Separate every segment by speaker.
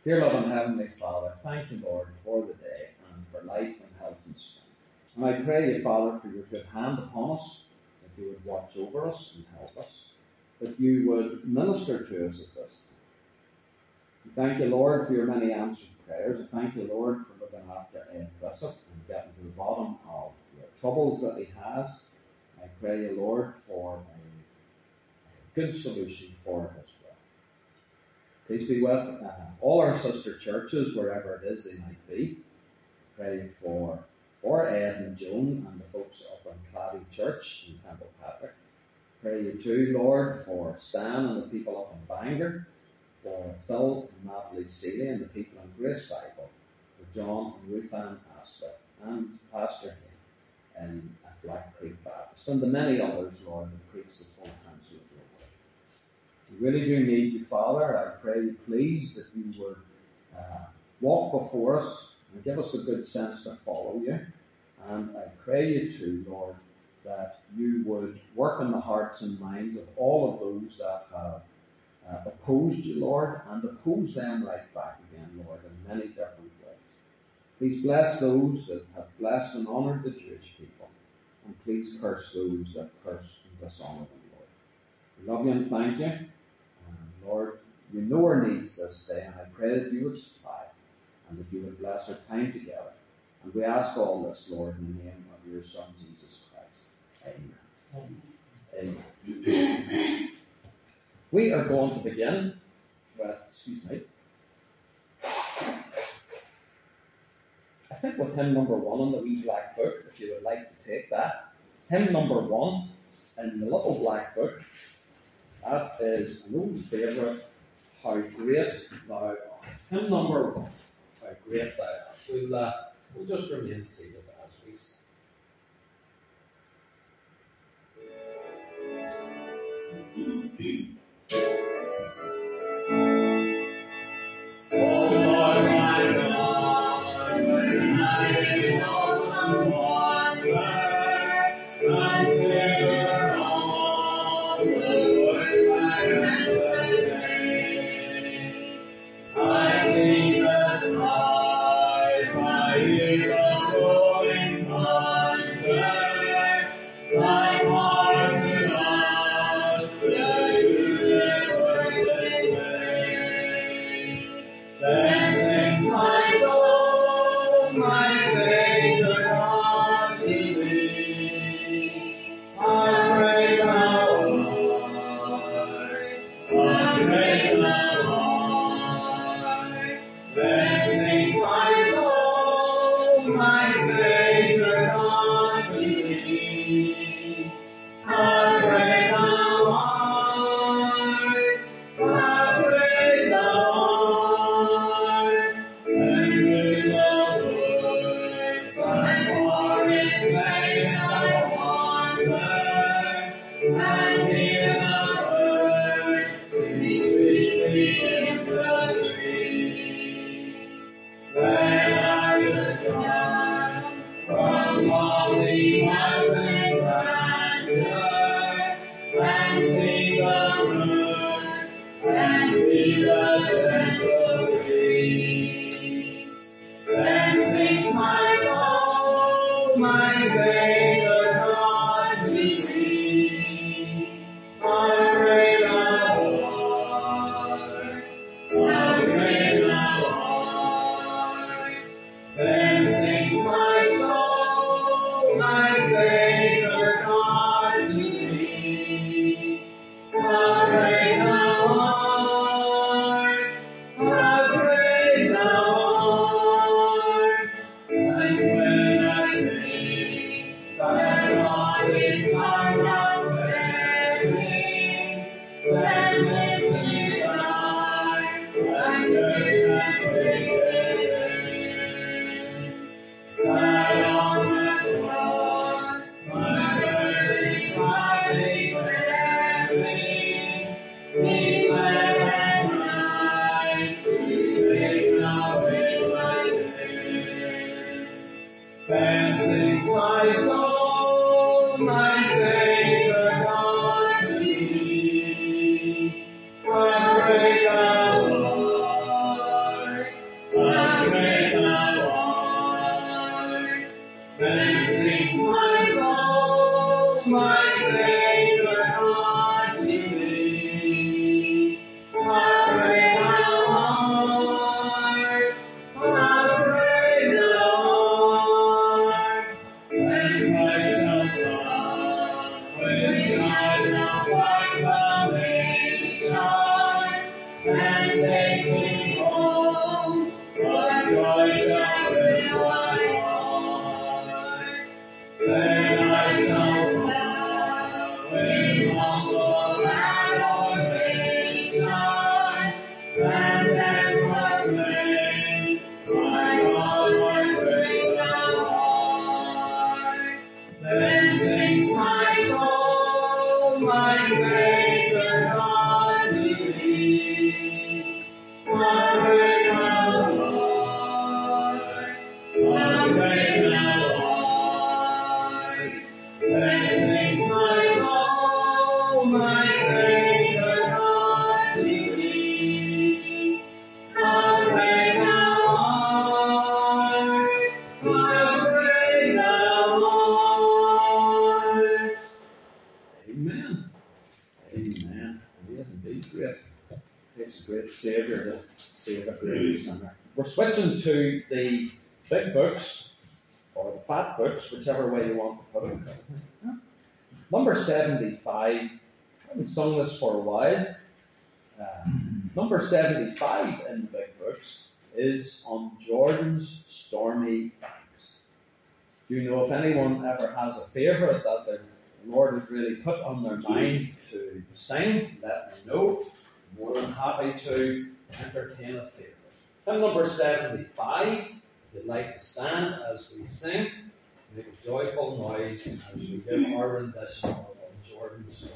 Speaker 1: Dear loving Heavenly Father, thank you, Lord, for the day and for life and health and strength. And I pray you, Father, for your good hand upon us, that you would watch over us and help us, that you would minister to us at this time. We thank you, Lord, for your many answered prayers. I thank you, Lord, for looking after Ed Bishop and getting to the bottom of the troubles that he has. I pray you, Lord, for a good solution for it as well. Please be with all our sister churches, wherever it is they might be. Pray for Ed and Joan and the folks up in Clady Church in Temple Patrick. Pray you too, Lord, for Stan and the people up in Bangor, for Phil and Natalie Seeley and the people in Grace Bible, for John and Ruth Ann Astor and Pastor Hay in Black Creek Baptist, and the many others, Lord, that preach the full counsel of your word. We really do need you, Father. I pray you, please, that you would walk before us and give us a good sense to follow you. And I pray you too, Lord, that you would work in the hearts and minds of all of those that have opposed you, Lord, and oppose them right back again, Lord, in many different ways. Please bless those that have blessed and honoured the Jewish people, and please curse those that curse and dishonour them, Lord. We love you and thank you. And Lord, you know our needs this day, and I pray that you would supply and that you would bless our time together. And we ask all this, Lord, in the name of your Son, Jesus Christ. Amen. Amen. We are going to begin with, I think with hymn number 1 in the wee black book, if you would like to take that. Hymn number 1 in the little black book. That is an old favourite, How Great Thou Art. Hymn number 1, How Great Thou Art. We'll just remain seated as we sing. great Saviour to save a great sinner. We're switching to the big books, or the fat books, whichever way you want to put it. Number 75, I haven't sung this for a while. Number 75 in the big books is On Jordan's Stormy Banks. Do you know if anyone ever has a favourite that the Lord has really put on their mind to sing? Let me know. I'm more than happy to entertain a favourite. Hymn number 75. If you'd like to stand as we sing, make a joyful noise as we give our rendition of On Jordan's Stormy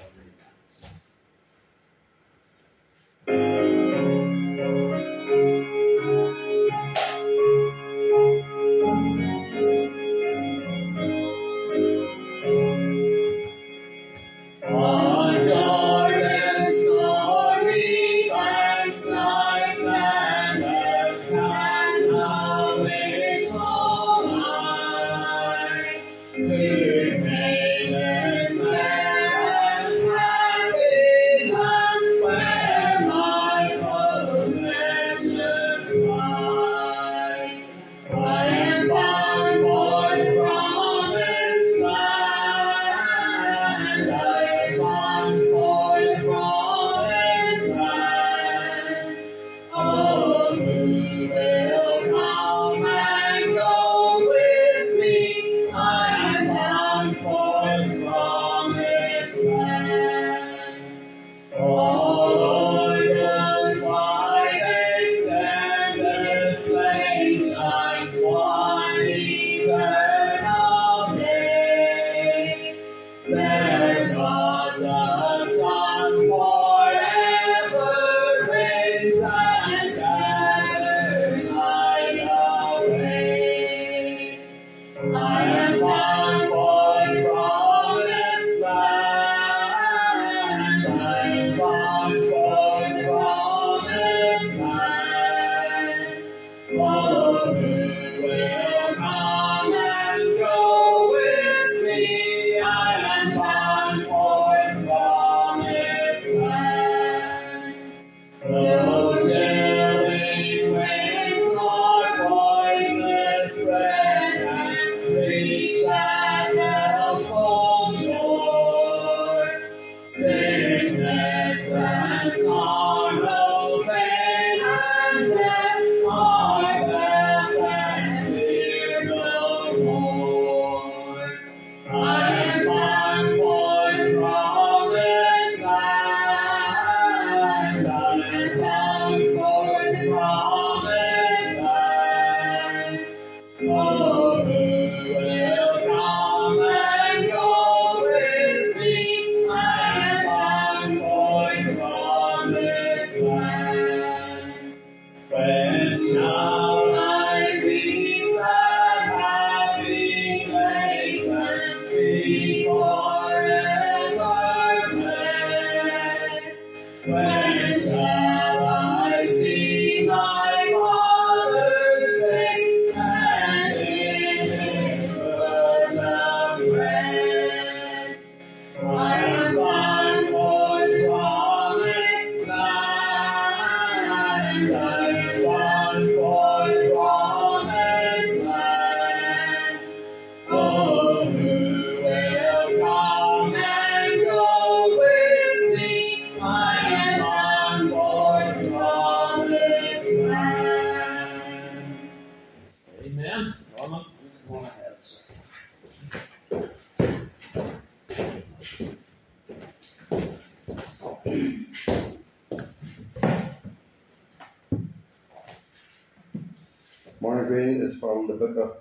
Speaker 2: Morning reading is from the book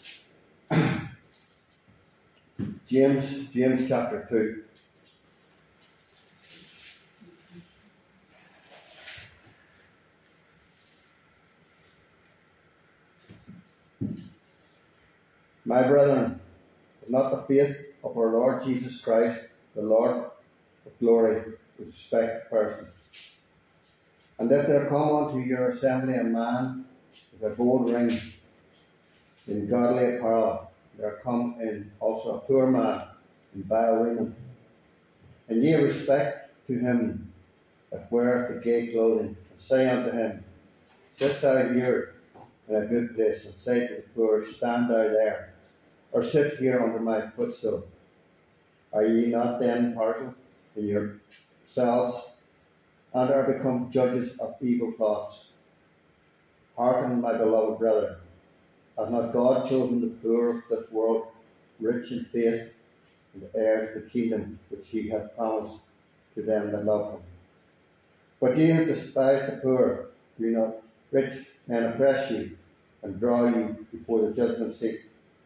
Speaker 2: of James chapter 2. My brethren, is not the faith of our Lord Jesus Christ, the Lord of glory, with respect to persons. And if there come unto your assembly a man with a gold ring in godly apparel, there come in also a poor man in vile raiment, and ye respect to him that weareth the gay clothing, and say unto him, Sit thou here in a good place, and say to the poor, Stand thou there, or sit here under my footstool. Are ye not then parted in yourselves, and are become judges of evil thoughts? Hearken, my beloved brethren, has not God chosen the poor of this world, rich in faith, and heirs of the kingdom which he hath promised to them that love him? But ye have despised the poor. Do not rich men oppress you, and draw you before the judgment seat?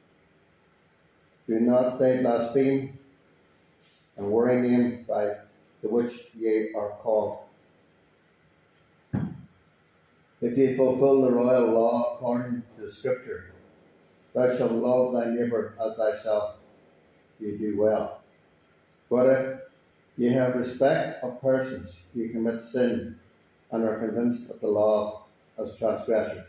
Speaker 2: Do not they blaspheme, and worry name by the which ye are called? If ye fulfill the royal law according to the Scripture, Thou shalt love thy neighbour as thyself, ye do well. But if ye have respect of persons, ye commit sin, and are convinced of the law as transgressors.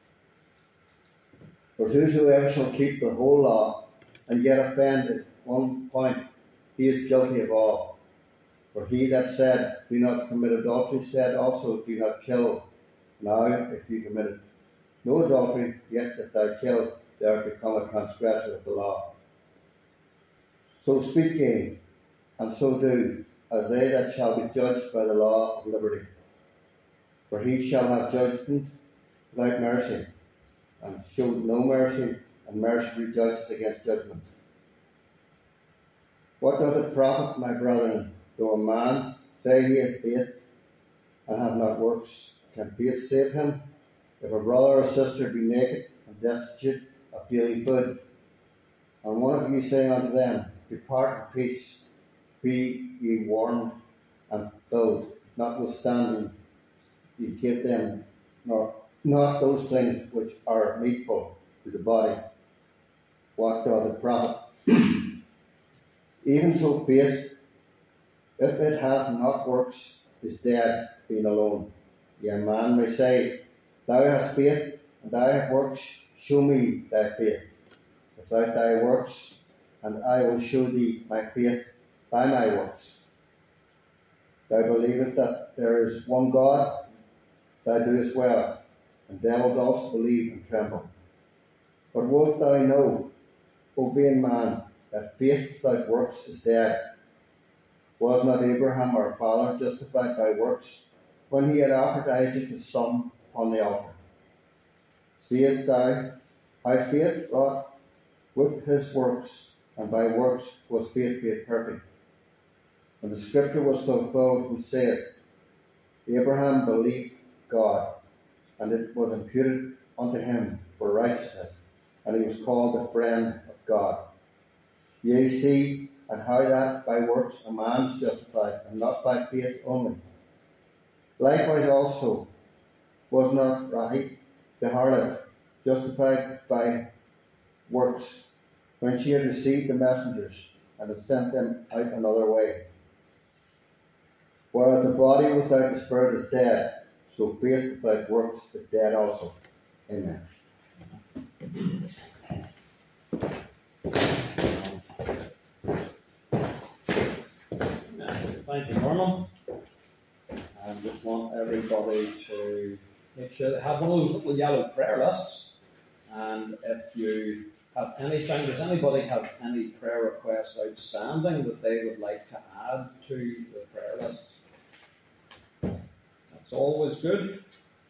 Speaker 2: For whosoever shall keep the whole law, and yet offend at one point, he is guilty of all. For he that said, Do not commit adultery, said also, Do not kill. Now, if you committed no adultery, yet if thou kill, thou art become a transgressor of the law. So speak ye, and so do, as they that shall be judged by the law of liberty. For he shall have judgment without mercy, and showed no mercy, and mercy rejoices against judgment. What doth it profit, my brethren, though a man say he hath faith, and have not works? Can faith save him? If a brother or sister be naked and destitute of daily food, and one of ye say unto them, Depart in peace, be ye warned and filled, notwithstanding ye give them not those things which are needful to the body, what doth it profit? Even so faith, if it hath not works, is dead, being alone. Yea, a man may say, Thou hast faith, and I have works, show me thy faith without thy works, and I will show thee my faith by my works. Thou believest that there is one God, thou doest well, and devils also believe and tremble. But wilt thou know, O vain man, that faith without works is dead? Was not Abraham our father justified by works, when he had offered Isaac his son upon the altar? Seest thou how faith wrought with his works, and by works was faith made perfect? When the Scripture was fulfilled, which saith, Abraham believed God, and it was imputed unto him for righteousness, and he was called the friend of God. Ye see, and how that by works a man is justified, and not by faith only. Likewise also was not Rahab the harlot justified by works, when she had received the messengers, and had sent them out another way? Whereas the body without the spirit is dead, so faith without works is dead also. Amen.
Speaker 1: Thank you, Norman. I just want everybody to make sure they have one of those little yellow prayer lists. And if you have anything, does anybody have any prayer requests outstanding that they would like to add to the prayer list? That's always good.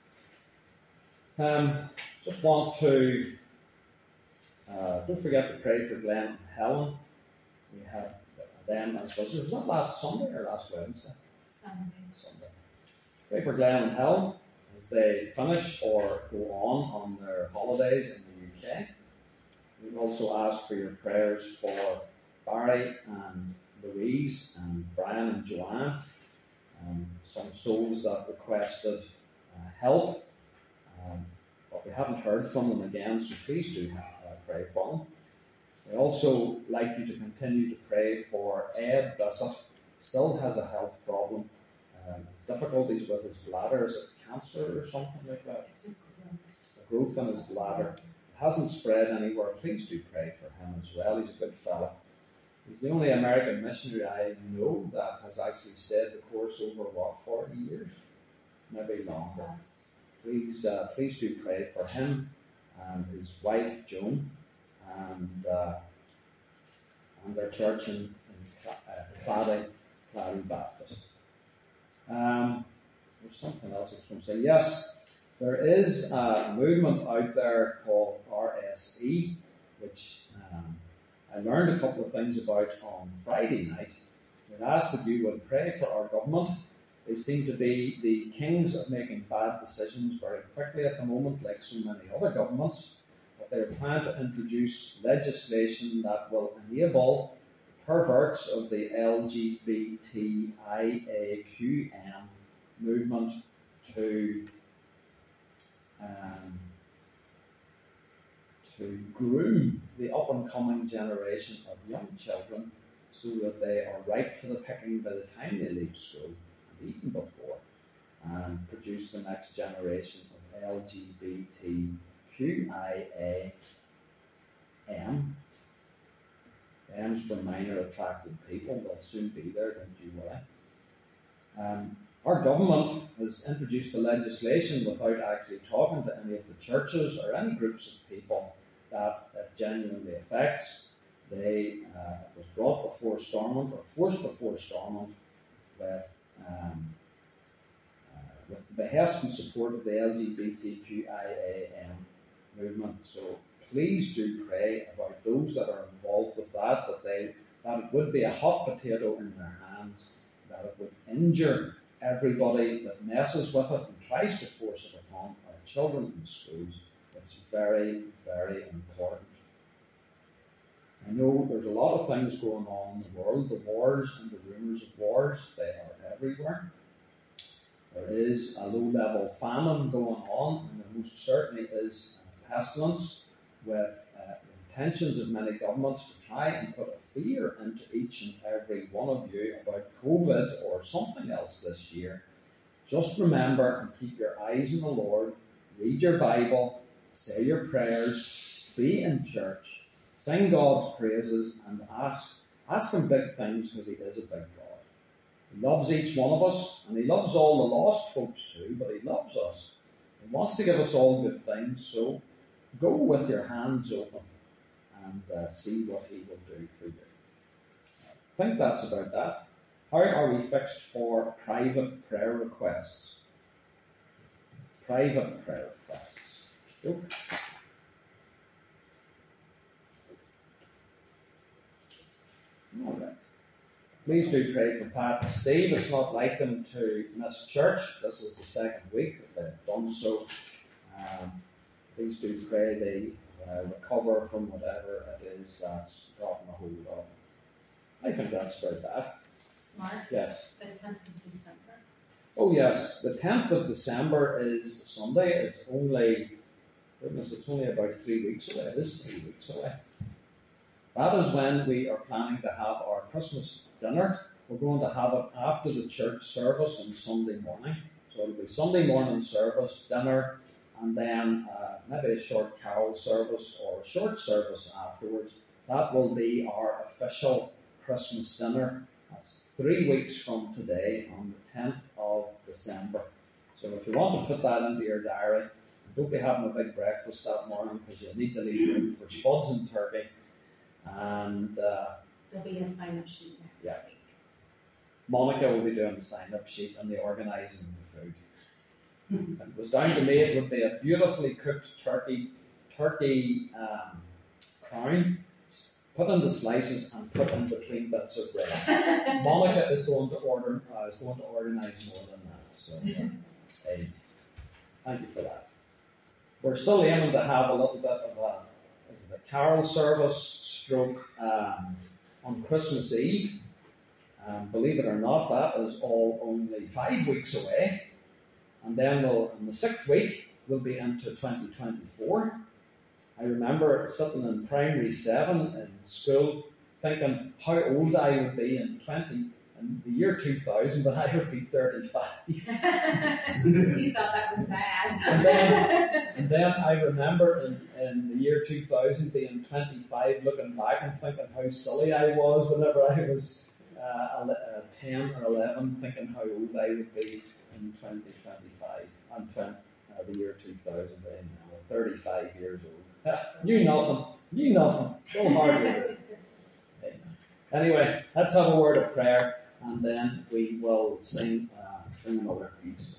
Speaker 1: Just want to, don't forget to pray for Glenn and Helen. We have them as visitors. Was that last Sunday or last Wednesday? Sunday. Pray for Glenn and Helen as they finish or go on their holidays in the UK. We also ask for your prayers for Barry and Louise and Brian and Joanne, some souls that requested help, but we haven't heard from them again, so please do pray for them. We also like you to continue to pray for Ed Bissett. Still has a health problem, difficulties with his bladder. Is it cancer or something like that? A growth in his bladder. It hasn't spread anywhere. Please do pray for him as well. He's a good fella. He's the only American missionary I know that has actually stayed the course over, 40 years? maybe longer. Please do pray for him and his wife Joan and their church in Clady Baptist. There's something else I was going to say. Yes, there is a movement out there called RSE, which I learned a couple of things about on Friday night. I'd ask that you would pray for our government. They seem to be the kings of making bad decisions very quickly at the moment, like so many other governments. But they're trying to introduce legislation that will enable perverts of the LGBTIAQM movement to groom the up-and-coming generation of young children so that they are ripe for the picking by the time they leave school, and even before, and produce the next generation of LGBTQIAM. M's for minor attracted people. They'll soon be there, don't you worry. Our government has introduced the legislation without actually talking to any of the churches or any groups of people that it genuinely affects. It was brought before Stormont, or forced before Stormont, with the behest and support of the LGBTQIAM movement. So please do pray about those that are involved with that it would be a hot potato in their hands, that it would injure everybody that messes with it and tries to force it upon our children in schools. It's very, very important. I know there's a lot of things going on in the world, the wars and the rumours of wars, they are everywhere. There is a low-level famine going on, and there most certainly is a pestilence with intentions of many governments to try and put a fear into each and every one of you about COVID or something else this year. Just remember and keep your eyes on the Lord, read your Bible, say your prayers, be in church, sing God's praises, and ask him big things, because he is a big God. He loves each one of us, and he loves all the lost folks too, but he loves us. He wants to give us all good things, so go with your hands open and see what he will do for you. I think that's about that. How are we fixed for private prayer requests? Private prayer requests. Go. All right. Please do pray for Pat and Steve. It's not like them to miss church. This is the second week that they've done so. Please do pray they recover from whatever it is that's gotten a hold of them. I think that's about that.
Speaker 3: Mark?
Speaker 1: Yes.
Speaker 3: The 10th of December.
Speaker 1: Oh yes, the 10th of December is Sunday. It's only about 3 weeks away. It is 3 weeks away. That is when we are planning to have our Christmas dinner. We're going to have it after the church service on Sunday morning. So it'll be Sunday morning service, dinner, and then maybe a short carol service or a short service afterwards. That will be our official Christmas dinner. That's 3 weeks from today, on the 10th of December. So if you want to put that into your diary, don't be having a big breakfast that morning, because you'll need to leave room for spuds and turkey. And
Speaker 3: there'll be a sign-up sheet next week.
Speaker 1: Monica will be doing the sign-up sheet and the organising of the food. If it was down to me, it would be a beautifully cooked turkey crown, put into slices and put in between bits of bread. Monica is going to organise more than that. So thank you for that. We're still aiming to have a little bit of a carol service on Christmas Eve. Believe it or not, that is all only 5 weeks away. And then in the 6th week, we'll be into 2024. I remember sitting in primary 7 in school thinking how old I would be in the year 2000, but I would be 35.
Speaker 3: You thought that was bad.
Speaker 1: and then I remember in the year 2000 being 25, looking back and thinking how silly I was whenever I was 10 or 11, thinking how old I would be in 2025, and the year 2000, 35 years old. Knew nothing, so hard work. Anyway, let's have a word of prayer, and then we will sing another piece.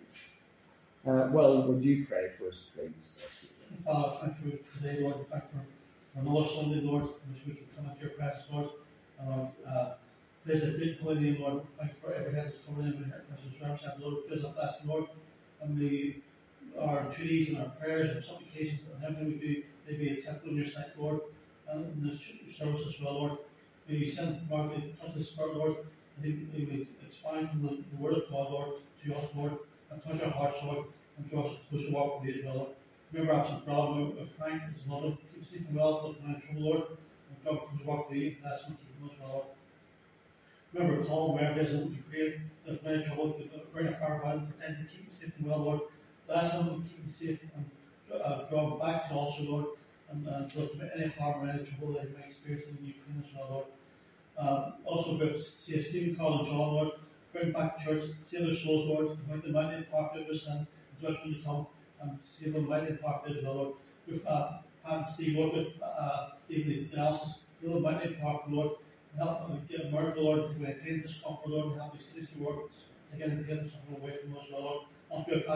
Speaker 1: Well, would you pray for us, please?
Speaker 4: Father, thank you for today, Lord. Thank you for another Sunday, Lord, in which we can come into your presence, Lord. And praise the great holy name, Lord. Thank you for every head that's coming in, every head that's represented, Lord. Praise the blessing, Lord. And our duties and our prayers and supplications and everything we do, they be accepted in your sight, Lord. And in this service as well, Lord. May you send Mark to touch the Spirit, Lord. And he may expand from the Word of God, Lord, to us, Lord. And touch our hearts, Lord. And draw us closer to walk with you as well, Lord. Remember, absent problem with Frank is another. Keep safe and well, those in trouble, Lord. And God comes walk with you, bless him, keep him as well, Lord. Remember, call wherever it is that we pray, there's no trouble, bring a fire about and pretend to keep him safe and well, Lord. Bless him and keep him safe and draw him back to also, Lord. And those from any harm or any trouble that he might experience in Ukraine as well, Lord. Also, with Stephen, Carl, and John, Lord. Bring back to church, save their souls, Lord. Anoint the mighty path of their sin, and judgment to come. And save them mighty path as well, Lord. With Pat and Steve, Lord, with Steve, the analysis, heal them mighty path, Lord. Help them get a miracle, Lord, to pain, discomfort, Lord, and help these kids to work to get the pain and suffering away from us, Lord. Also, give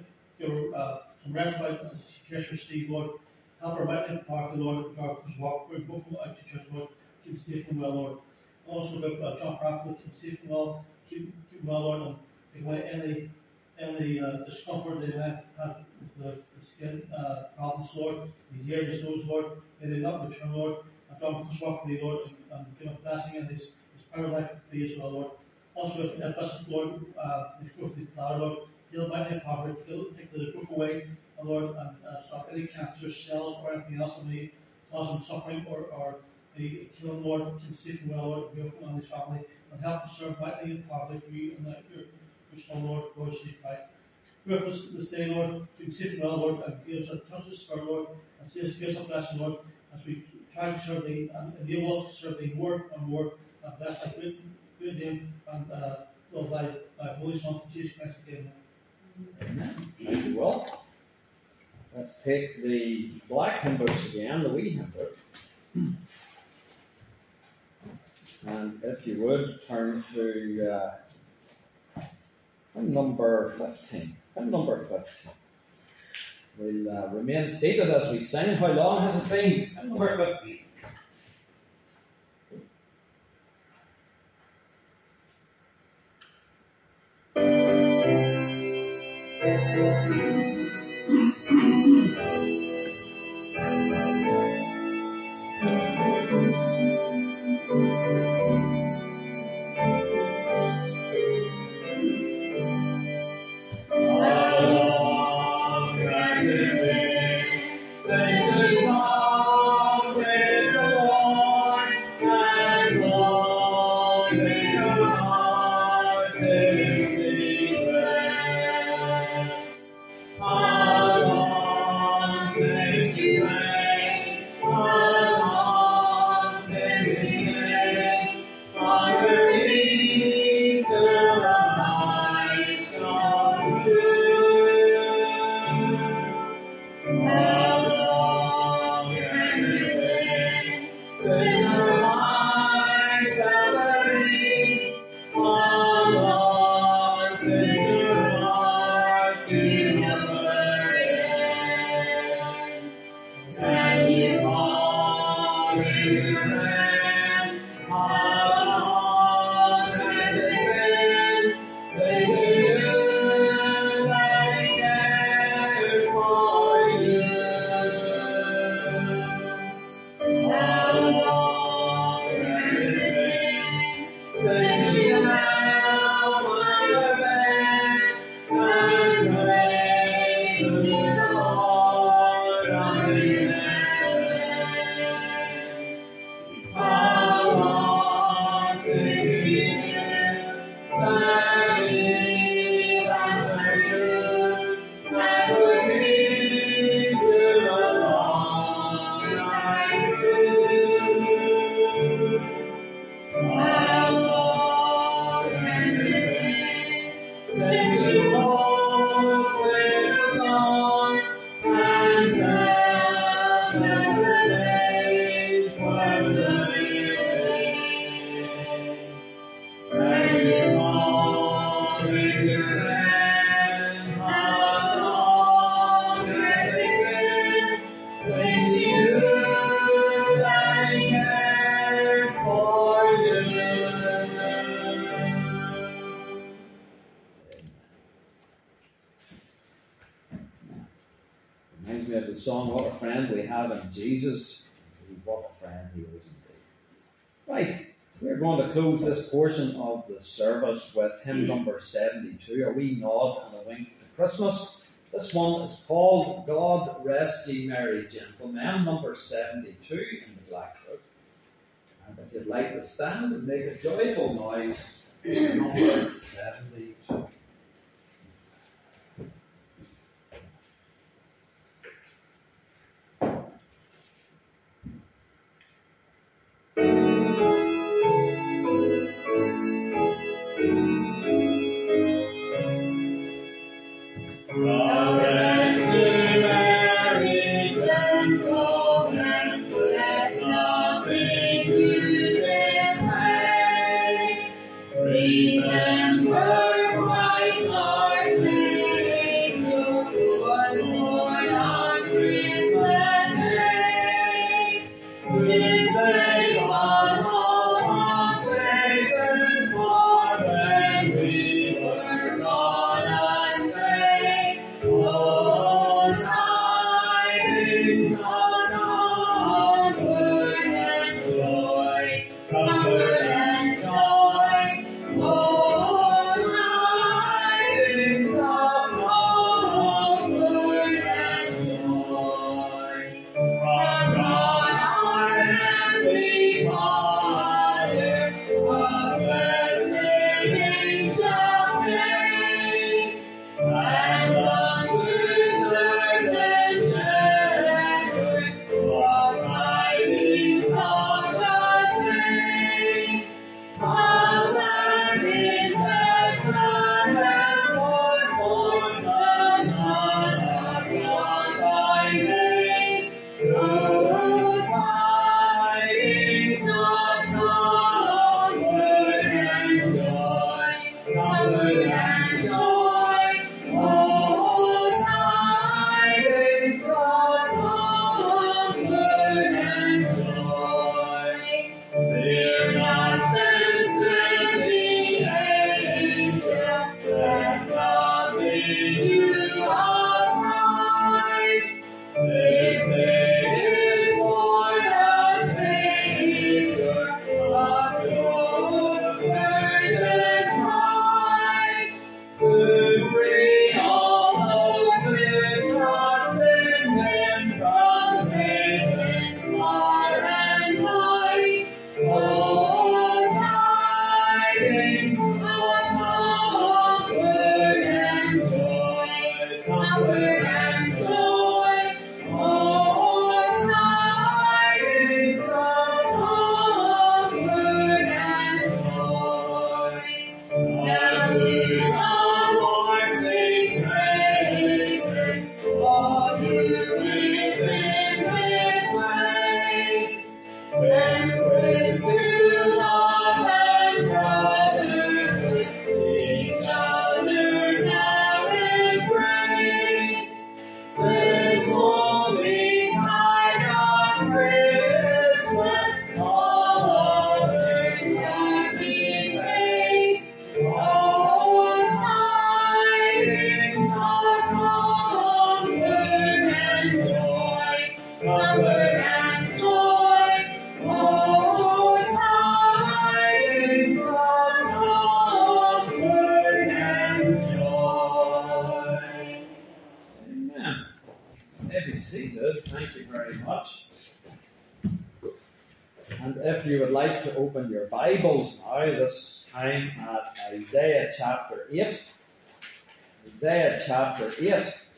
Speaker 4: some respite as she cares for Steve, Lord. Help her mighty path, Lord, drive his walk, bring both of them out to church, Lord. Keep him safe and well, Lord. Also, with John Bradford, keep him safe and well, keep him well, Lord, and take away any discomfort they might have with the skin problems, Lord. His ear, his nose, Lord. May they not return, Lord. And God push walk for thee, Lord, and give a blessing in his power life for thee as well, Lord. Also, with that blessed Lord, his growth is power, Lord. Heal mighty poverty, take the growth away, Lord, and stop any cancer cells or anything else that may cause him suffering or may kill him, Lord. Keep safe and well, Lord, be with him and his family, and help him serve mightily in poverty for you and your Son, Lord, Lord Jesus Christ. With us this day, Lord, keep him safe and well, Lord, and give us a touch of Spirit, Lord, and give us a blessing, Lord, as we try to serve thee and enable us to serve thee more and more, and bless thy good name and love thy Holy Son, for Jesus Christ again.
Speaker 1: Amen. Thank you, Will. Let's take the black hymn books again, the wee hymn book. And if you would, turn to hymn number 15. Hymn number 15. We'll remain seated as we sing. How long has it been? Hymn number 15.
Speaker 5: Since the
Speaker 1: Reminds me of the song, What a Friend We Have in Jesus. What a friend he is indeed. Right, we're going to close this portion of the service with hymn number 72, a wee nod and a wink to Christmas. This one is called God Rest Ye Merry Gentlemen, number 72 in the black book. And if you'd like to stand and make a joyful noise, number 72. Thank you very much. And if you would like to open your Bibles now, this time at Isaiah chapter 8. Isaiah chapter 8.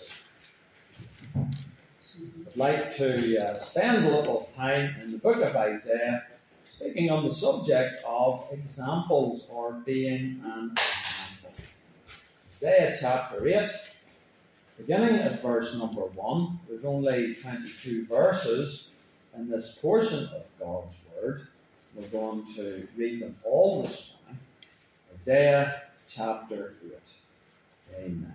Speaker 1: I'd like to spend a little time in the book of Isaiah speaking on the subject of examples or being an example. Isaiah chapter 8. Beginning at verse number 1, there's only 22 verses in this portion of God's Word. We're going to read them all this morning. Isaiah chapter 8. Amen.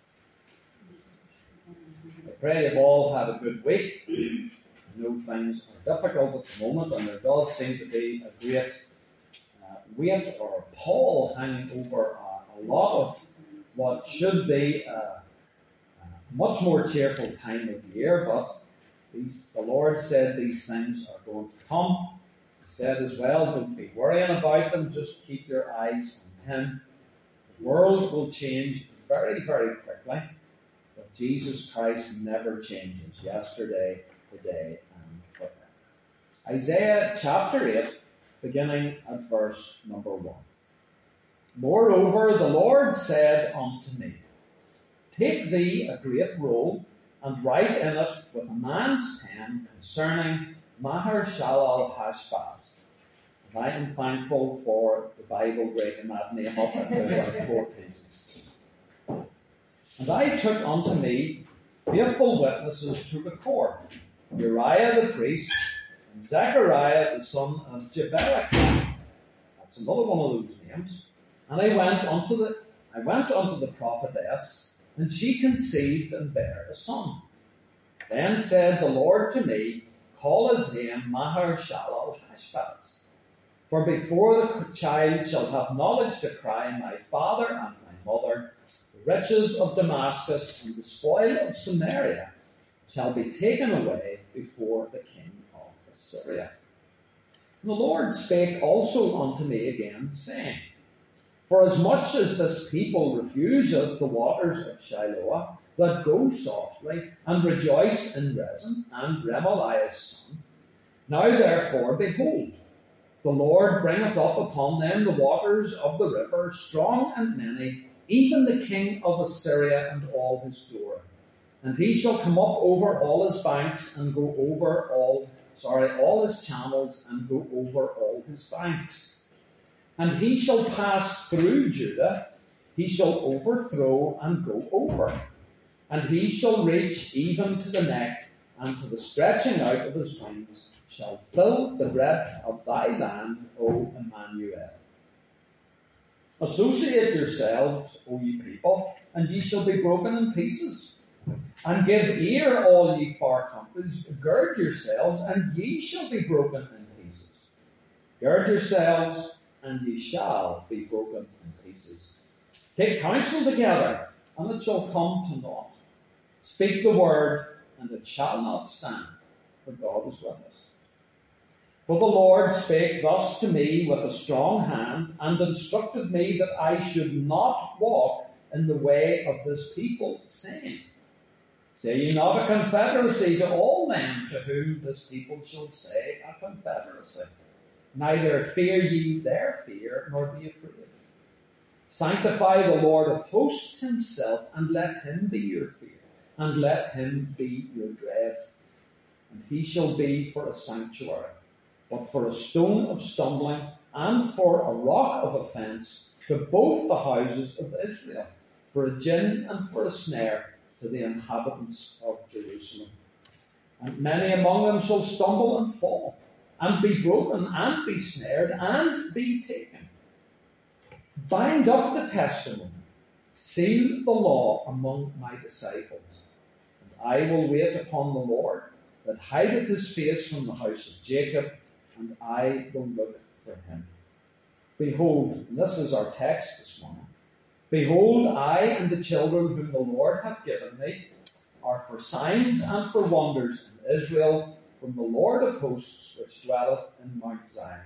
Speaker 1: I pray you've all had a good week. I know things are difficult at the moment, and there does seem to be a great weight or a pall hanging over a lot of what should be a much more cheerful time of year, but the Lord said these things are going to come. He said as well, don't be worrying about them, just keep your eyes on Him. The world will change very, very quickly, but Jesus Christ never changes, yesterday, today, and forever. Isaiah chapter 8, beginning at verse number 1. Moreover, the Lord said unto me, Take thee a great roll, and write in it with a man's pen concerning Maher-shalal-hash-baz. And I am thankful for the Bible breaking that name up into like 4 pieces. And I took unto me faithful witnesses to the court, Uriah the priest, and Zechariah the son of Jeberechiah. That's another one of those names. And I went unto the prophetess, and she conceived and bare a son. Then said the Lord to me, Call his name Maher-shalal-hash-baz. For before the child shall have knowledge to cry, My father and my mother, the riches of Damascus and the spoil of Samaria shall be taken away before the king of Assyria. And the Lord spake also unto me again, saying, Forasmuch as this people refuseth the waters of Shiloah, that go softly, and rejoice in Rezin and Remaliah's son, now therefore, behold, the Lord bringeth up upon them the waters of the river, strong and many, even the king of Assyria and all his glory. And he shall come up over all his banks, and go over all his channels, and go over all his banks. And he shall pass through Judah, he shall overthrow and go over. And he shall reach even to the neck, and to the stretching out of his wings, shall fill the breadth of thy land, O Emmanuel. Associate yourselves, O ye people, and ye shall be broken in pieces. And give ear, all ye far countries, gird yourselves, and ye shall be broken in pieces. Gird yourselves, and ye shall be broken in pieces. Take counsel together, and it shall come to naught. Speak the word, and it shall not stand, for God is with us. For the Lord spake thus to me with a strong hand, and instructed me that I should not walk in the way of this people, saying, Say ye not a confederacy to all men to whom this people shall say a confederacy. Neither fear ye their fear, nor be afraid. Sanctify the Lord of hosts himself, and let him be your fear, and let him be your dread. And he shall be for a sanctuary, but for a stone of stumbling, and for a rock of offence, to both the houses of Israel, for a gin and for a snare to the inhabitants of Jerusalem. And many among them shall stumble and fall, and be broken, and be snared, and be taken. Bind up the testimony, seal the law among my disciples. And I will wait upon the Lord, that hideth his face from the house of Jacob, and I will look for him. Behold, and this is our text this morning, behold, I and the children whom the Lord hath given me are for signs and for wonders in Israel from the Lord of hosts, which dwelleth in Mount Zion.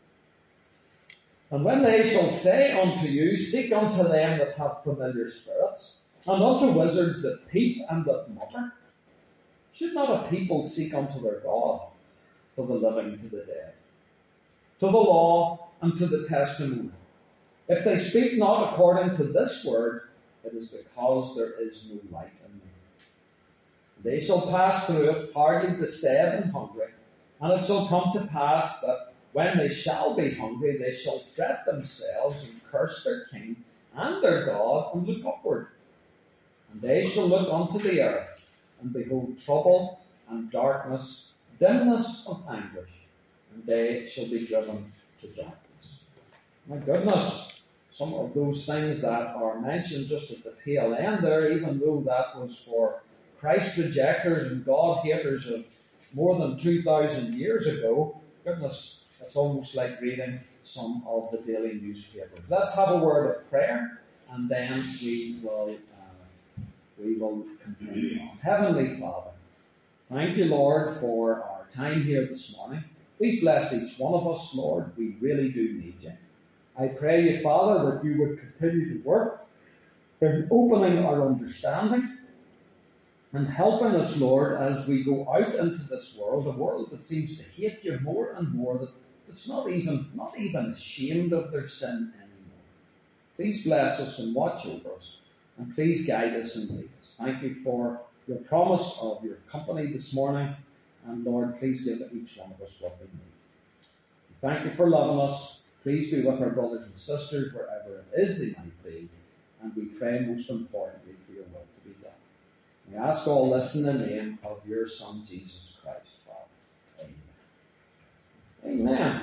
Speaker 1: And when they shall say unto you, Seek unto them that have familiar spirits, and unto wizards that peep and that mutter, should not a people seek unto their God, for the living to the dead, to the law and to the testimony? If they speak not according to this word, it is because there is no light in them. They shall pass through it, hardly bestead and hungry, and it shall come to pass that when they shall be hungry, they shall fret themselves and curse their king and their God, and look upward. And they shall look unto the earth, and behold trouble and darkness, dimness of anguish, and they shall be driven to darkness. My goodness, some of those things that are mentioned just at the tail end there, even though that was for Christ rejectors and God haters of more than 2,000 years ago, goodness, it's almost like reading some of the daily newspapers. Let's have a word of prayer, and then we will we will continue on. Heavenly Father, thank you, Lord, for our time here this morning. Please bless each one of us, Lord. We really do need you. I pray you, Father, that you would continue to work in opening our understanding and helping us, Lord, as we go out into this world, a world that seems to hate you more and more, that it's not even ashamed of their sin anymore. Please bless us and watch over us, and please guide us and lead us. Thank you for your promise of your company this morning, and Lord, please give each one of us what we need. Thank you for loving us. Please be with our brothers and sisters wherever it is they might be, and we pray most importantly for your will to be done. We ask all this in the name of your Son, Jesus Christ, Father. Amen. Amen.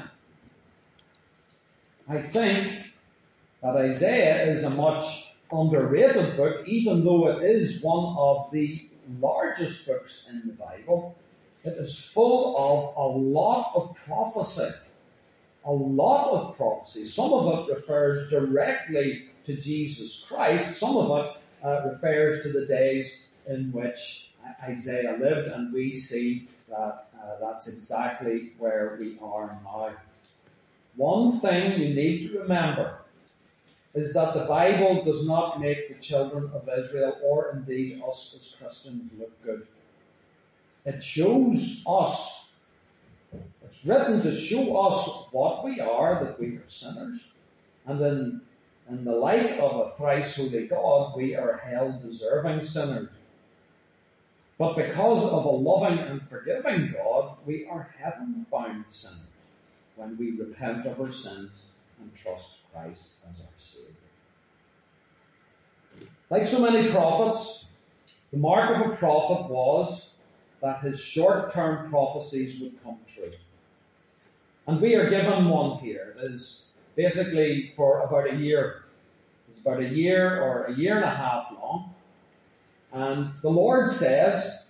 Speaker 1: I think that Isaiah is a much underrated book, even though it is one of the largest books in the Bible. It is full of a lot of prophecy. A lot of prophecy. Some of it refers directly to Jesus Christ. Some of it refers to the days in which Isaiah lived, and we see that that's exactly where we are now. One thing you need to remember is that the Bible does not make the children of Israel, or indeed us as Christians, look good. It shows us, it's written to show us what we are, that we are sinners, and in the light of a thrice holy God, we are held deserving sinners. But because of a loving and forgiving God, we are heaven-bound sinners when we repent of our sins and trust Christ as our Saviour. Like so many prophets, the mark of a prophet was that his short-term prophecies would come true. And we are given one here. It is basically for about a year. It's about a year or a year and a half long. And the Lord says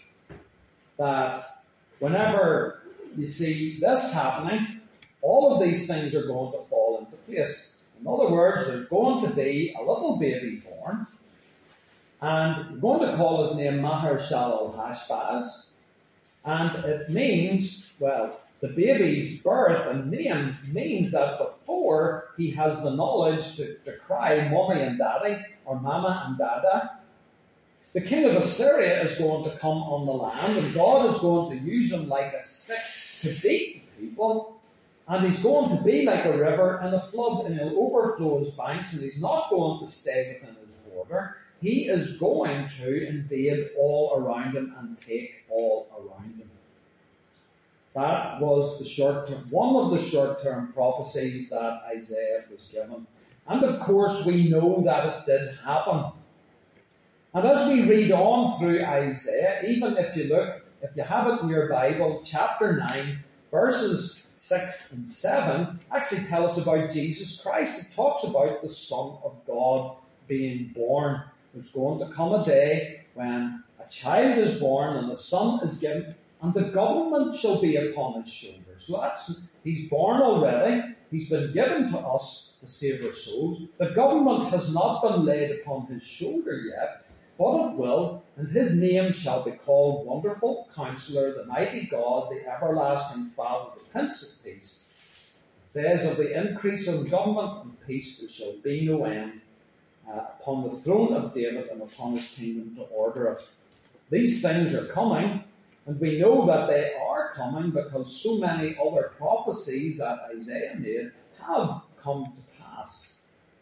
Speaker 1: that whenever you see this happening, all of these things are going to fall into place. In other words, there's going to be a little baby born, and we're going to call his name Maher-Shalal-Hash-Baz, and it means, well, the baby's birth and name means that before he has the knowledge to cry Mommy and Daddy, or Mama and Dada, the king of Assyria is going to come on the land, and God is going to use him like a stick to beat people. And he's going to be like a river in a flood, and he'll overflow his banks, and he's not going to stay within his border. He is going to invade all around him and take all around him. That was one of the short-term prophecies that Isaiah was given. And of course, we know that it did happen. And as we read on through Isaiah, even if you have it in your Bible, chapter 9, verses 6 and 7 actually tell us about Jesus Christ. It talks about the Son of God being born. There's going to come a day when a child is born and the Son is given, and the government shall be upon his shoulders. So he's born already. He's been given to us to save our souls. The government has not been laid upon his shoulder yet, but it will, and his name shall be called Wonderful Counselor, the Mighty God, the Everlasting Father, the Prince of Peace. It says, of the increase of government and peace there shall be no end, upon the throne of David and upon his kingdom to order it. These things are coming, and we know that they are coming because so many other prophecies that Isaiah made have come to pass.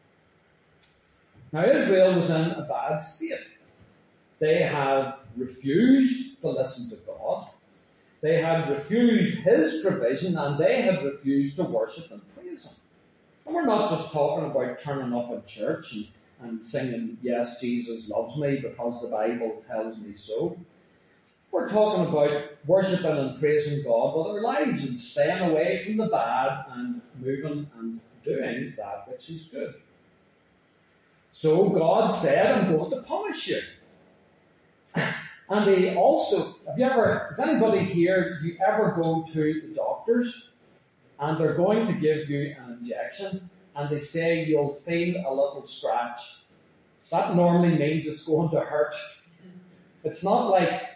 Speaker 1: Now Israel was in a bad state. They had refused to listen to God. They had refused his provision, and they had refused to worship and praise him. And we're not just talking about turning up in church and singing, yes, Jesus loves me because the Bible tells me so. We're talking about worshipping and praising God with our lives and staying away from the bad and moving and doing that which is good. So God said, I'm going to punish you. And he also, does anybody here, you ever go to the doctors and they're going to give you an injection and they say you'll feel a little scratch that normally means it's going to hurt. It's not like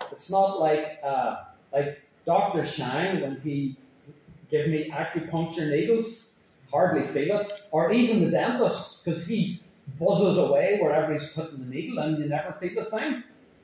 Speaker 1: Dr. Shine when he gave me acupuncture needles, hardly feel it, or even the dentist, because he buzzes away wherever he's putting the needle and you never feel a thing.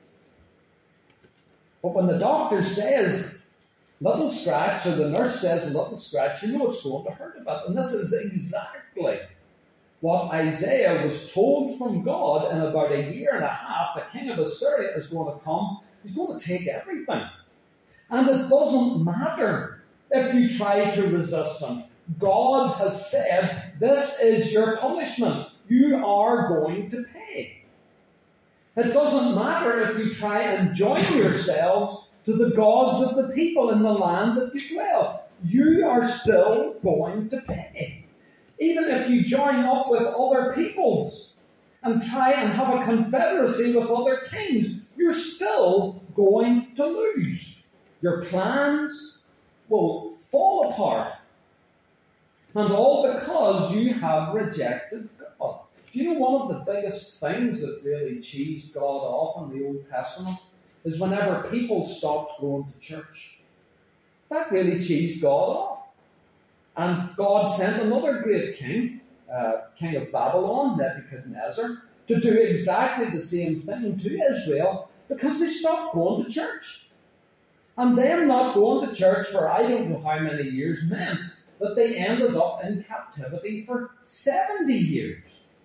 Speaker 1: But when the doctor says little scratch, or the nurse says a little scratch, you know it's going to hurt a bit. And this is exactly what Isaiah was told from God. In about a year and a half, the king of Assyria is going to come. He's going to take everything. And it doesn't matter if you try to resist him. God has said, this is your punishment. You are going to pay. It doesn't matter if you try and join yourselves to the gods of the people in the land that you dwell. You are still going to pay. Even if you join up with other peoples and try and have a confederacy with other kings, you're still going to lose. Your plans will fall apart. And all because you have rejected God. Do you know one of the biggest things that really cheesed God off in the Old Testament is whenever people stopped going to church? That really cheesed God off. And God sent another great king, king of Babylon, Nebuchadnezzar, to do exactly the same thing to Israel because they stopped going to church. And them not going to church for I don't know how many years meant that they ended up in captivity for 70 years.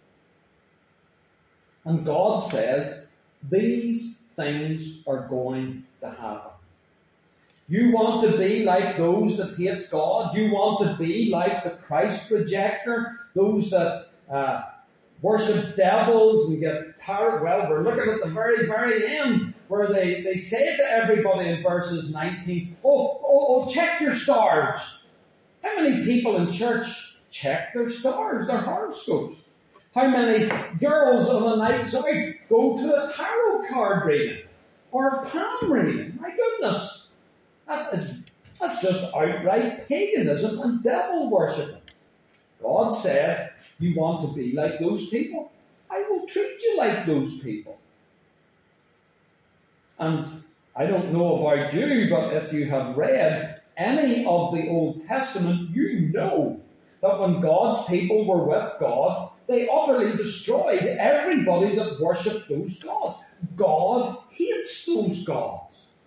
Speaker 1: And God says, these things are going to happen. You want to be like those that hate God. You want to be like the Christ rejector, those that worship devils and get tired. Well, we're looking at the very, very end where they say to everybody in verses 19, oh, check your stars. How many people in church check their stars, their horoscopes? How many girls on a night out go to a tarot card reading or a palm reading? My goodness. That's just outright paganism and devil worship. God said, you want to be like those people? I will treat you like those people. And I don't know about you, but if you have read any of the Old Testament, you know that when God's people were with God, they utterly destroyed everybody that worshipped those gods. God hates those gods.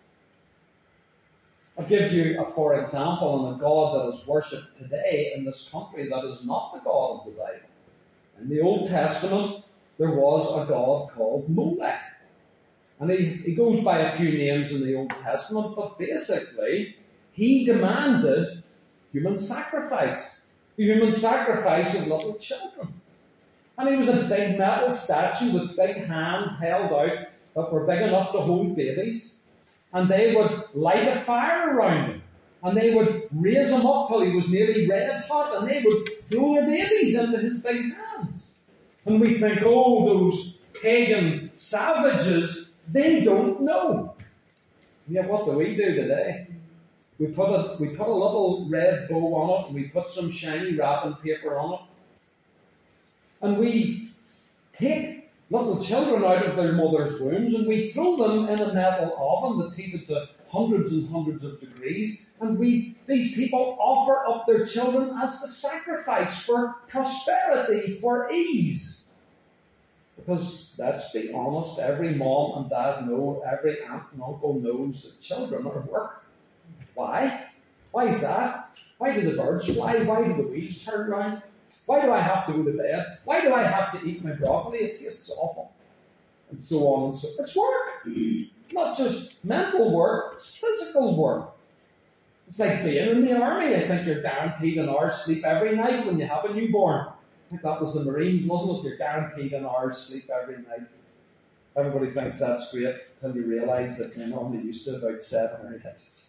Speaker 1: I'll give you for example on a god that is worshipped today in this country that is not the God of the Bible. In the Old Testament, there was a god called Molech. And he goes by a few names in the Old Testament, but basically, he demanded human sacrifice. The human sacrifice of little children. And he was a big metal statue with big hands held out that were big enough to hold babies. And they would light a fire around him. And they would raise him up till he was nearly red hot. And they would throw their babies into his big hands. And we think, oh, those pagan savages, they don't know. Yeah, what do we do today? We put a little red bow on it, and we put some shiny wrapping paper on it. And we take little children out of their mother's wombs, and we throw them in a metal oven that's heated to hundreds and hundreds of degrees, and these people offer up their children as the sacrifice for prosperity, for ease. Because, let's be honest, every mom and dad know, every aunt and uncle knows that children are work. Why? Why is that? Why do the birds fly? Why do the wheels turn round? Why do I have to go to bed? Why do I have to eat my broccoli? It tastes awful. And so on and so on. It's work. Not just mental work, it's physical work. It's like being in the army. I think you're guaranteed an hour's sleep every night when you have a newborn. I think that was the Marines, wasn't it? You're guaranteed an hour's sleep every night. Everybody thinks that's great until you realise that you're only used to about 7 or 8.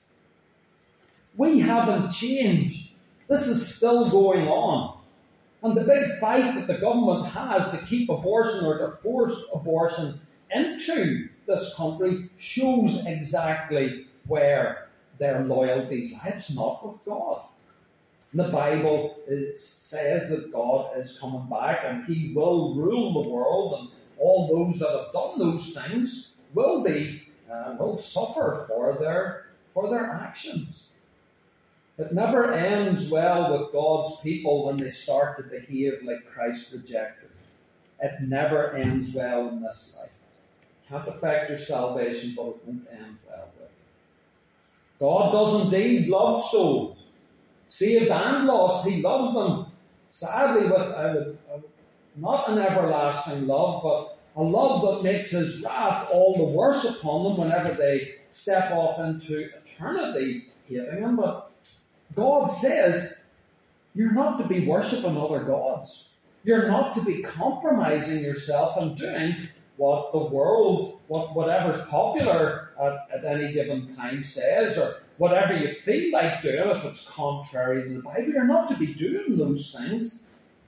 Speaker 1: We haven't changed. This is still going on. And the big fight that the government has to keep abortion or to force abortion into this country shows exactly where their loyalties lie. It's not with God. The Bible says that God is coming back and He will rule the world, and all those that have done those things will suffer for their actions. It never ends well with God's people when they start to behave like Christ rejected. It never ends well in this life. It can't affect your salvation, but it won't end well with it. God does indeed love souls. Saved and lost, He loves them. Sadly, with not an everlasting love, but a love that makes His wrath all the worse upon them whenever they step off into eternity hating Him. But God says, you're not to be worshipping other gods. You're not to be compromising yourself and doing what the world, whatever's popular at any given time says, or whatever you feel like doing if it's contrary to the Bible. You're not to be doing those things.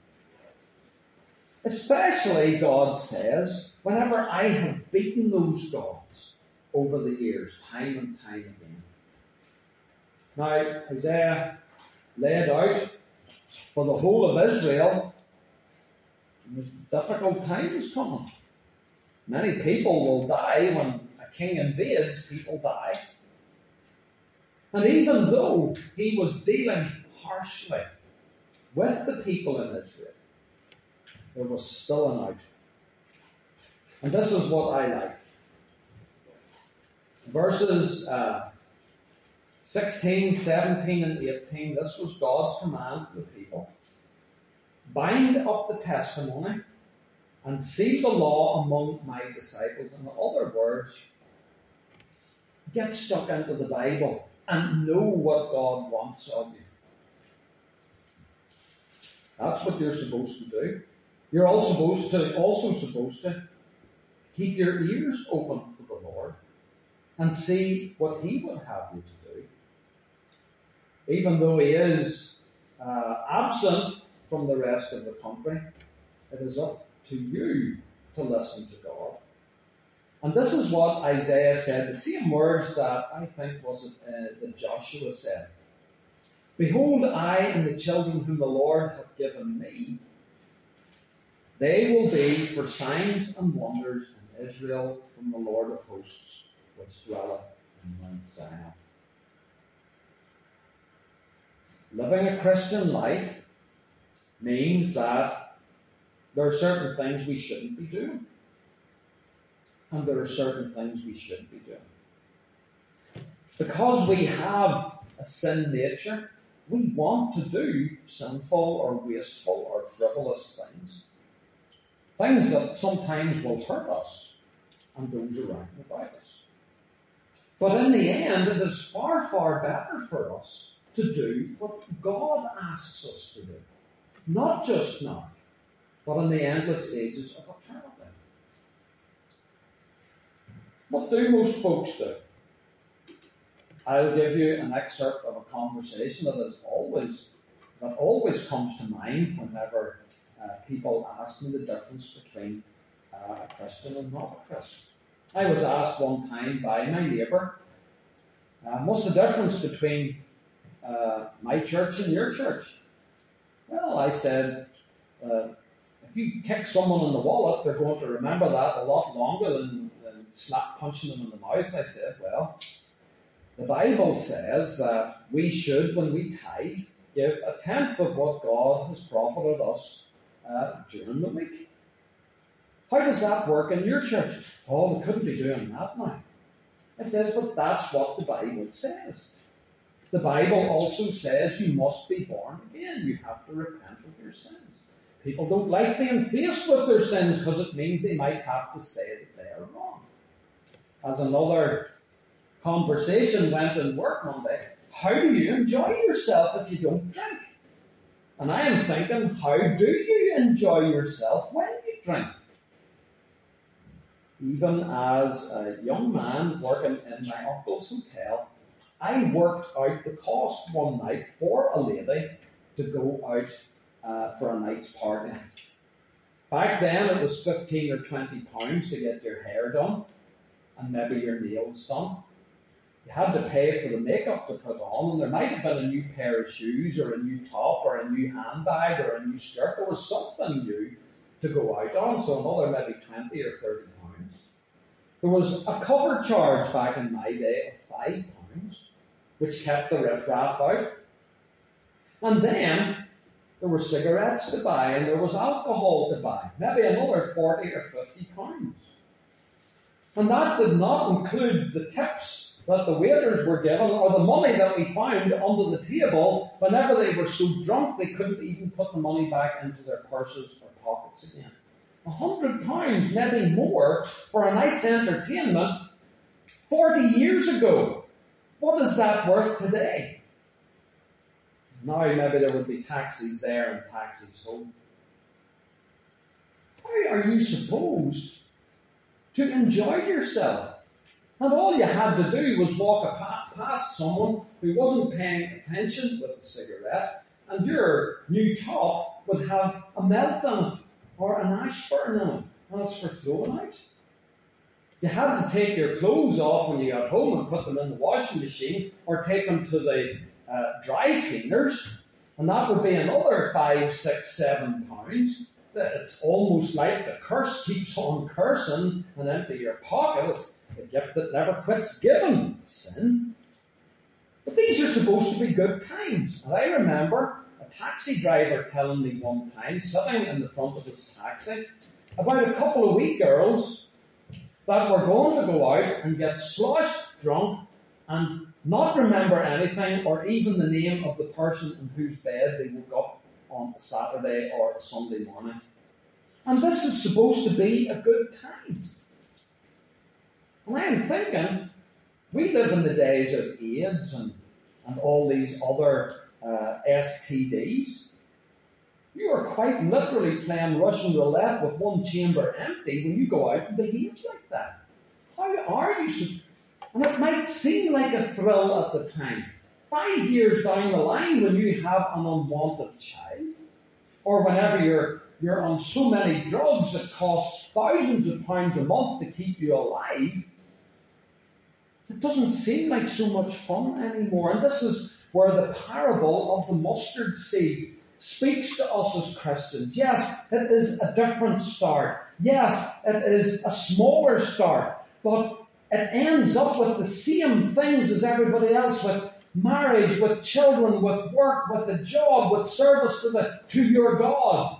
Speaker 1: Especially, God says, whenever I have beaten those gods over the years, time and time again. Now, Isaiah laid out for the whole of Israel, there's difficult times coming. Many people will die when a king invades, people die. And even though he was dealing harshly with the people in Israel, there was still an out. And this is what I like. Verses 16, 17, and 18, this was God's command to the people. Bind up the testimony and seal the law among my disciples. In other words, get stuck into the Bible and know what God wants of you. That's what you're supposed to do. You're also supposed to keep your ears open for the Lord and see what He would have you to do. Even though He is absent from the rest of the country, it is up to you to listen to God. And this is what Isaiah said, the same words that I think that Joshua said. Behold, I and the children whom the Lord hath given me, they will be for signs and wonders in Israel from the Lord of hosts, which dwelleth in Mount Zion. Living a Christian life means that there are certain things we shouldn't be doing. And there are certain things we should be doing. Because we have a sin nature, we want to do sinful or wasteful or frivolous things. Things that sometimes will hurt us and those around about us. But in the end, it is far, far better for us to do what God asks us to do. Not just now, but in the endless ages of eternity. What do most folks do? I'll give you an excerpt of a conversation that always comes to mind whenever people ask me the difference between a Christian and not a Christian. I was asked one time by my neighbour, what's the difference between my church and your church? Well, I said, if you kick someone in the wallet, they're going to remember that a lot longer than punching them in the mouth. I said, well, the Bible says that we should, when we tithe, give a tenth of what God has profited us during the week. How does that work in your church? Oh, we couldn't be doing that now. I said, but that's what the Bible says. The Bible also says you must be born again. You have to repent of your sins. People don't like being faced with their sins because it means they might have to say that they are wrong. As another conversation went in work Monday, how do you enjoy yourself if you don't drink? And I am thinking, how do you enjoy yourself when you drink? Even as a young man working in my uncle's hotel, I worked out the cost one night for a lady to go out for a night's party. Back then it was 15 or 20 pounds to get your hair done and maybe your nails done. You had to pay for the makeup to put on, and there might have been a new pair of shoes or a new top or a new handbag or a new skirt. There was something new to go out on, so another maybe 20 or 30 pounds. There was a cover charge back in my day of £5, which kept the riffraff out. And then there were cigarettes to buy, and there was alcohol to buy, maybe another 40 or 50 pounds. And that did not include the tips that the waiters were given, or the money that we found under the table whenever they were so drunk they couldn't even put the money back into their purses or pockets again. £100, maybe more, for a night's entertainment 40 years ago. What is that worth today? Now maybe there would be taxis there and taxis home. How are you supposed to enjoy yourself? And all you had to do was walk past someone who wasn't paying attention with a cigarette, and your new top would have a melt in it or an ash burn in it, and it's for throwing out. You had to take your clothes off when you got home and put them in the washing machine, or take them to the dry cleaners, and that would be another £5, £6, £7. It's almost like the curse keeps on cursing, and empty your pocket. It's a gift that never quits giving, sin. But these are supposed to be good times. And I remember a taxi driver telling me one time, sitting in the front of his taxi, about a couple of wee girls that were going to go out and get sloshed drunk and not remember anything, or even the name of the person in whose bed they woke up on a Saturday or a Sunday morning. And this is supposed to be a good time. And I am thinking, we live in the days of AIDS and all these other STDs. You are quite literally playing Russian roulette with one chamber empty when you go out and behave like that. How are you? And it might seem like a thrill at the time. 5 years down the line, when you have an unwanted child, or whenever you're on so many drugs that cost thousands of pounds a month to keep you alive, it doesn't seem like so much fun anymore. And this is where the parable of the mustard seed speaks to us as Christians. Yes, it is a different start. Yes, it is a smaller start. But it ends up with the same things as everybody else, with marriage, with children, with work, with a job, with service to your God.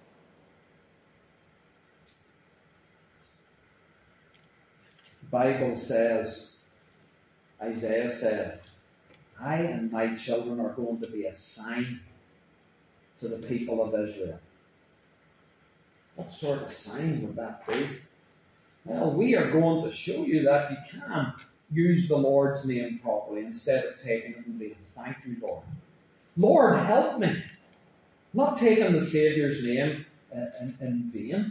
Speaker 1: The Bible says, Isaiah said, I and my children are going to be a sign to the people of Israel. What sort of sign would that be? Well, we are going to show you that you can use the Lord's name properly instead of taking it in vain. Thank you, Lord. Lord, help me. Not taking the Saviour's name in vain.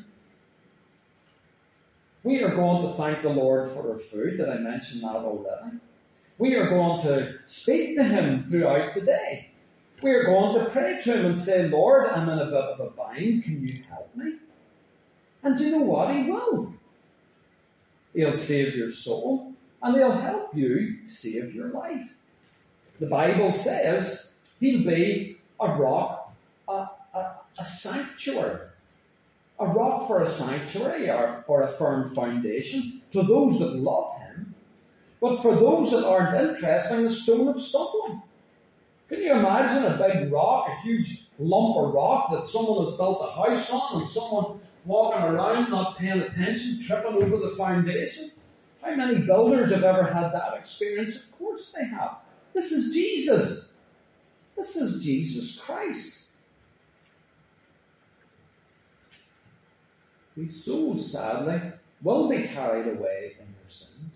Speaker 1: We are going to thank the Lord for our food. Did I mention that already? We are going to speak to Him throughout the day. We are going to pray to Him and say, Lord, I'm in a bit of a bind. Can you help me? And do you know what? He will. He'll save your soul, and He'll help you save your life. The Bible says He'll be a rock, a sanctuary. A rock for a sanctuary or a firm foundation to those that love Him. But for those that aren't interested, a stone of stumbling. Can you imagine a big rock, a huge lump of rock that someone has built a house on, and someone walking around not paying attention, tripping over the foundation? How many builders have ever had that experience? Of course they have. This is Jesus. This is Jesus Christ. These souls, sadly, will be carried away in their sins.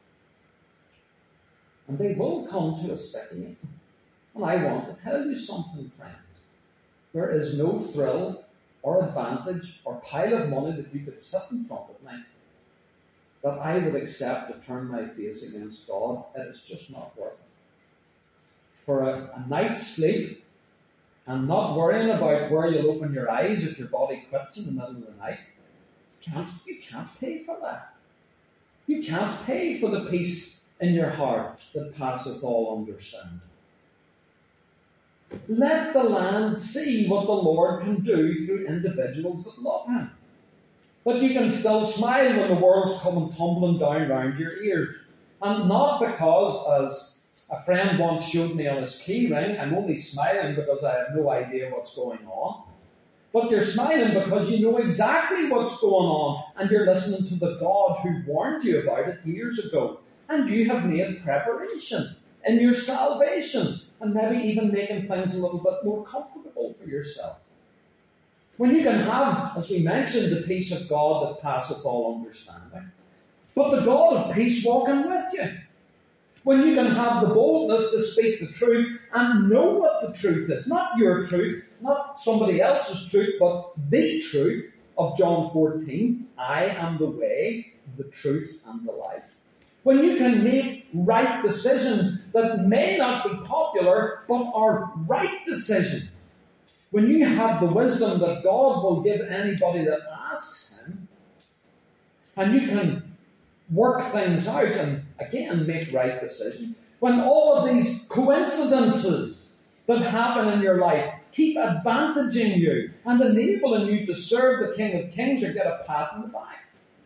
Speaker 1: And they will come to a sticking. And I want to tell you something, friends. There is no thrill or advantage or pile of money that you could sit in front of me that I would accept to turn my face against God. It is just not worth it. For a night's sleep and not worrying about where you'll open your eyes if your body quits in the middle of the night, you can't pay for that. You can't pay for the peace in your heart that passeth all understanding. Let the land see what the Lord can do through individuals that love Him. But you can still smile when the world's coming tumbling down round your ears. And not because, as a friend once showed me on his key ring, I'm only smiling because I have no idea what's going on. But you're smiling because you know exactly what's going on, and you're listening to the God who warned you about it years ago. And you have made preparation in your salvation, and maybe even making things a little bit more comfortable for yourself. When you can have, as we mentioned, the peace of God that passeth all understanding, but the God of peace walking with you. When you can have the boldness to speak the truth and know what the truth is. Not your truth, not somebody else's truth, but the truth of John 14. I am the way, the truth, and the life. When you can make right decisions that may not be popular, but are right decisions. When you have the wisdom that God will give anybody that asks Him, and you can work things out and, again, make right decisions. When all of these coincidences that happen in your life keep advantaging you and enabling you to serve the King of Kings or get a pat on the back.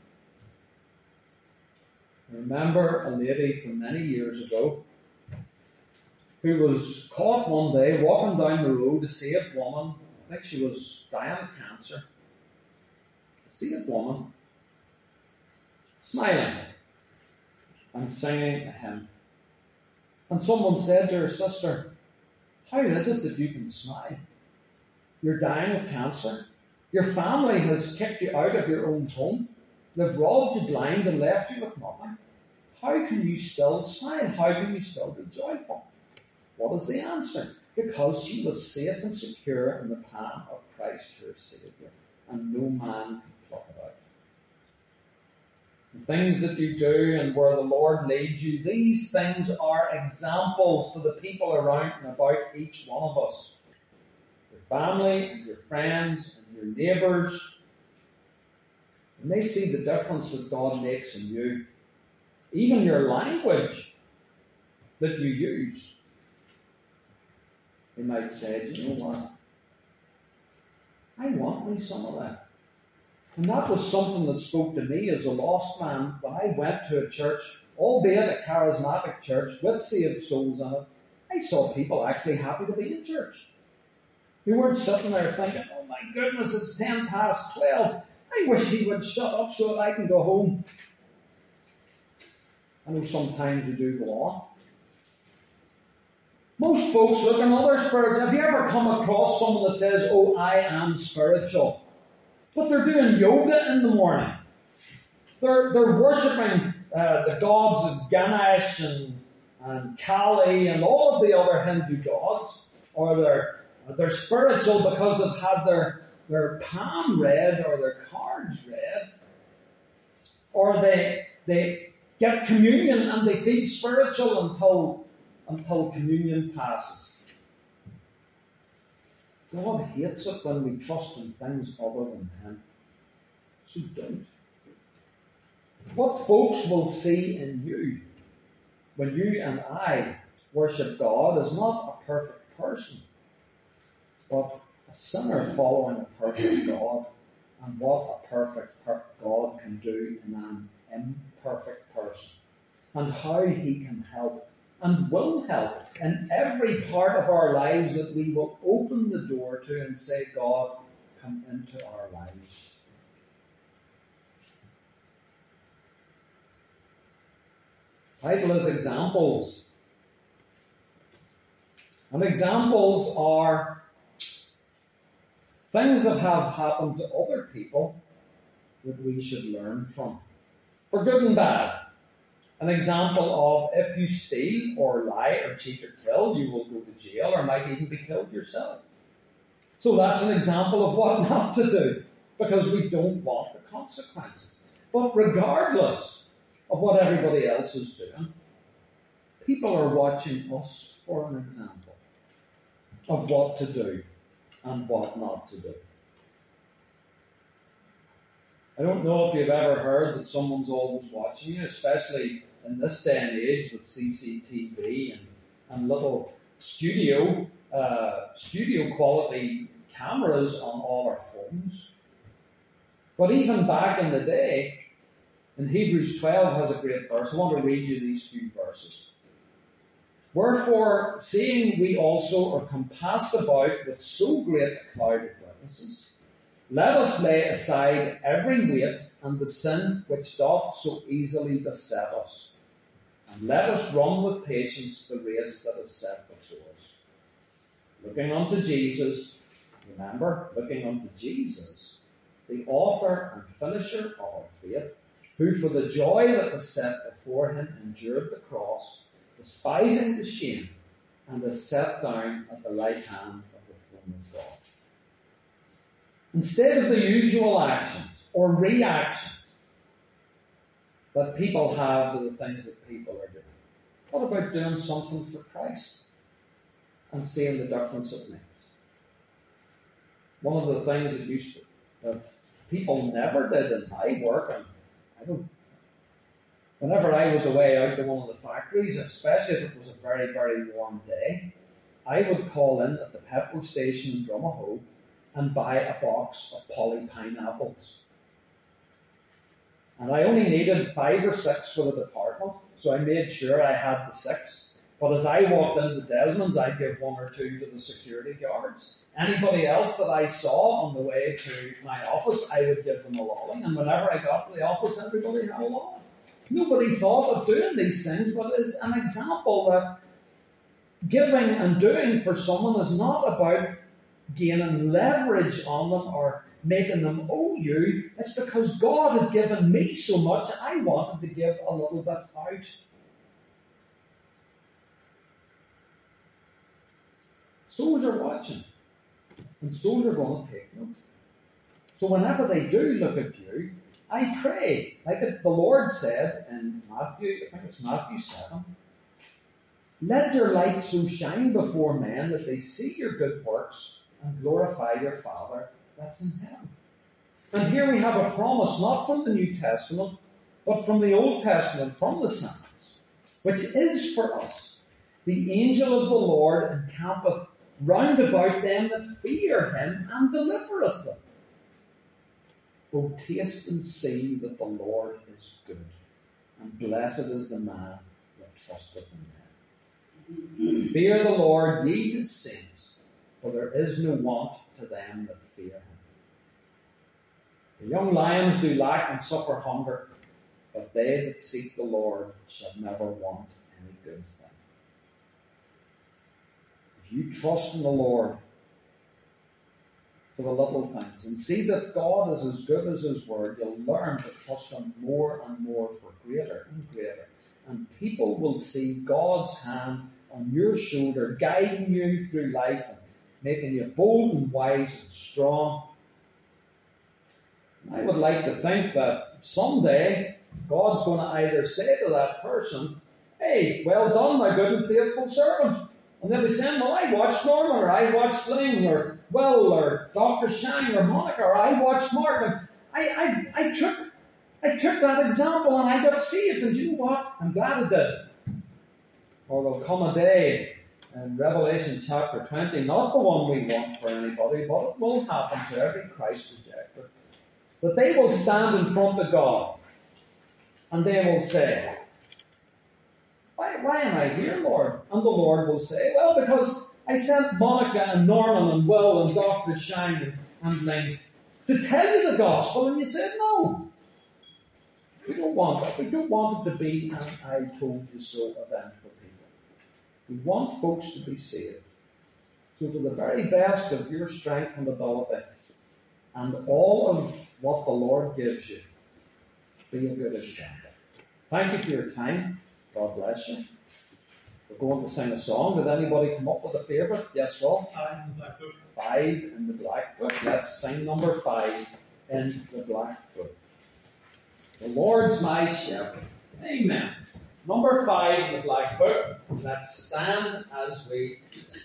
Speaker 1: I remember a lady from many years ago who was caught one day walking down the road, a saved woman. I think she was dying of cancer. A saved woman, smiling and singing a hymn. And someone said to her, sister, how is it that you can smile? You're dying of cancer. Your family has kicked you out of your own home. They've robbed you blind and left you with nothing. How can you still smile? How can you still be joyful? What is the answer? Because she was safe and secure in the palm of Christ, her Saviour, and no man can pluck it out. The things that you do and where the Lord leads you, these things are examples to the people around and about each one of us. Your family and your friends and your neighbours. And they see the difference that God makes in you. Even your language that you use. They might say, you know what? I want me some of that. And that was something that spoke to me as a lost man when I went to a church, albeit a charismatic church with saved souls in it. I saw people actually happy to be in church. Who weren't sitting there thinking, oh my goodness, it's 12 past. I wish he would shut up so that I can go home. I know sometimes we do go on. Most folks look at other spirits. Have you ever come across someone that says, oh, I am spiritual? But they're doing yoga in the morning. They're worshipping the gods of Ganesh and Kali and all of the other Hindu gods. Or they're spiritual because they've had their palm read or their cards read. Or they get communion and they feel spiritual until communion passes. God hates it when we trust in things other than Him. So don't. What folks will see in you when you and I worship God is not a perfect person, but a sinner following a perfect God, and what a perfect God can do in an imperfect person, and how He can help and will help in every part of our lives that we will open the door to and say, God, come into our lives. Title is Examples. And examples are things that have happened to other people that we should learn from, for good and bad. An example of if you steal or lie or cheat or kill, you will go to jail or might even be killed yourself. So that's an example of what not to do, because we don't want the consequences. But regardless of what everybody else is doing, people are watching us for an example of what to do and what not to do. I don't know if you've ever heard that someone's always watching you, especially in this day and age with CCTV and little studio studio quality cameras on all our phones. But even back in the day, in Hebrews 12 has a great verse. I want to read you these few verses. Wherefore, seeing we also are compassed about with so great a cloud of witnesses, let us lay aside every weight and the sin which doth so easily beset us, and let us run with patience the race that is set before us. Looking unto Jesus, remember, looking unto Jesus, the author and finisher of our faith, who for the joy that was set before him endured the cross, despising the shame, and is set down at the right hand of the throne of God. Instead of the usual actions or reactions that people have to the things that people are doing, what about doing something for Christ and seeing the difference it makes? One of the things that people never did in my work, and whenever I was away out to one of the factories, especially if it was a very, very warm day, I would call in at the petrol station in Drumahoe and buy a box of Polly pineapples. And I only needed 5 or 6 for the department, so I made sure I had the 6. But as I walked into Desmond's, I'd give 1 or 2 to the security guards. Anybody else that I saw on the way to my office, I would give them a lolly. And whenever I got to the office, everybody had a lolly. Nobody thought of doing these things, but it's an example that giving and doing for someone is not about gaining leverage on them or making them owe you. It's because God had given me so much, I wanted to give a little bit out. Souls are watching, and souls are going to take note. So whenever they do look at you, I pray, like the Lord said in Matthew, I think it's Matthew 7, let your light so shine before men that they see your good works and glorify your Father that's in heaven. And here we have a promise, not from the New Testament, but from the Old Testament, from the Psalms, which is for us. The angel of the Lord encampeth round about them that fear him and delivereth them. O taste and see that the Lord is good, and blessed is the man that trusteth in him. Fear the Lord, ye his saints, for there is no want to them that fear him. The young lions do lack and suffer hunger, but they that seek the Lord shall never want any good thing. If you trust in the Lord for the little things and see that God is as good as his word, you'll learn to trust him more and more for greater and greater. And people will see God's hand on your shoulder, guiding you through life and making you bold and wise and strong. And I would like to think that someday God's going to either say to that person, hey, well done, my good and faithful servant. And they'll be saying, well, I watched Norman, or I watched Ling, or Will, or Dr. Shine, or Monica, or I watched Mark. I took that example and I got to see it. And you know what? I'm glad I did. Or there'll come a day in Revelation chapter 20, not the one we want for anybody, but it will happen to every Christ rejecter, that they will stand in front of God and they will say, why am I here, Lord? And the Lord will say, well, because I sent Monica and Norman and Will and Dr. Shine and Ling to tell you the gospel, and you said no. We don't want that. We don't want it to be an I told you so event for people. We want folks to be saved. So to the very best of your strength and ability, and all of what the Lord gives you, be a good example. Thank you for your time. God bless you. We're going to sing a song. Did anybody come up with a favourite? Yes, Will?
Speaker 4: 5 in the Black Book.
Speaker 1: 5 in the Black Book. Let's sing number 5 in the Black Book. The Lord's my shepherd. Amen. Number 5 in the Black Book. Let's stand as we sing.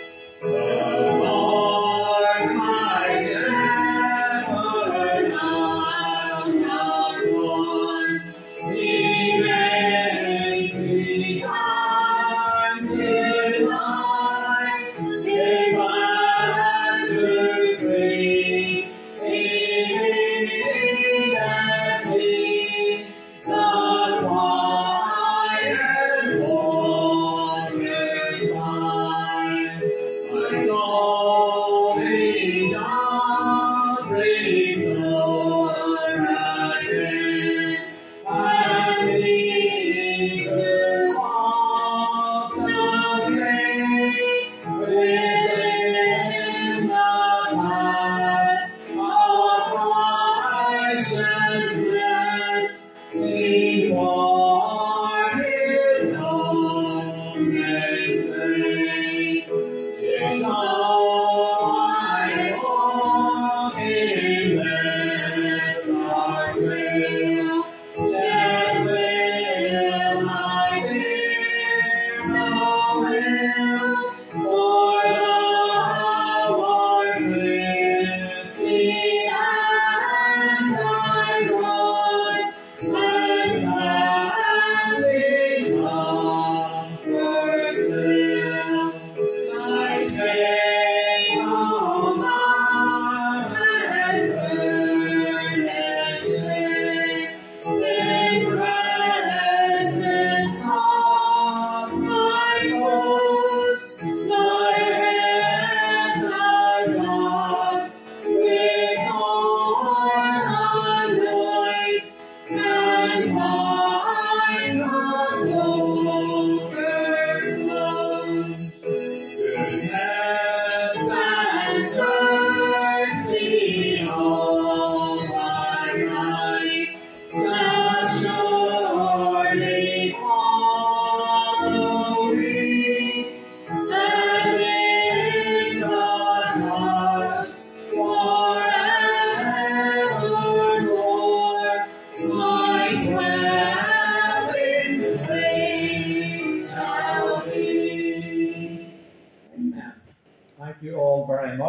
Speaker 1: The Lord my shepherd,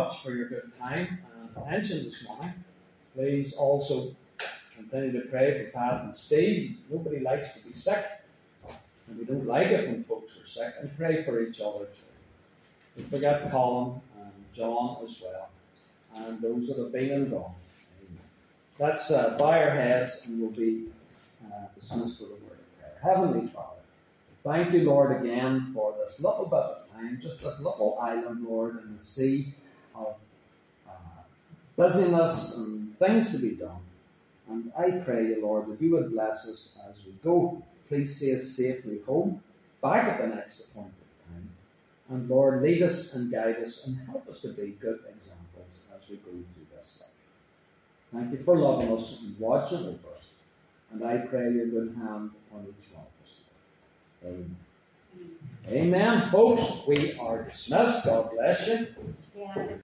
Speaker 1: much for your good time and attention this morning. Please also continue to pray for Pat and Steve. Nobody likes to be sick, and we don't like it when folks are sick, and pray for each other too. Don't forget Colin and John as well, and those that have been and gone. Let's bow our heads and we'll be dismissed with a word of prayer. Heavenly Father, thank you, Lord, again for this little bit of time, just this little island, Lord, in the sea of busyness and things to be done. And I pray you, Lord, that you would bless us as we go. Please see us safely home, back at the next appointed time. And Lord, lead us and guide us and help us to be good examples as we go through this life. Thank you for loving us and watching over us. And I pray your good hand on each one of us. Amen. Amen. Folks, we are dismissed. God bless you.
Speaker 3: Yeah.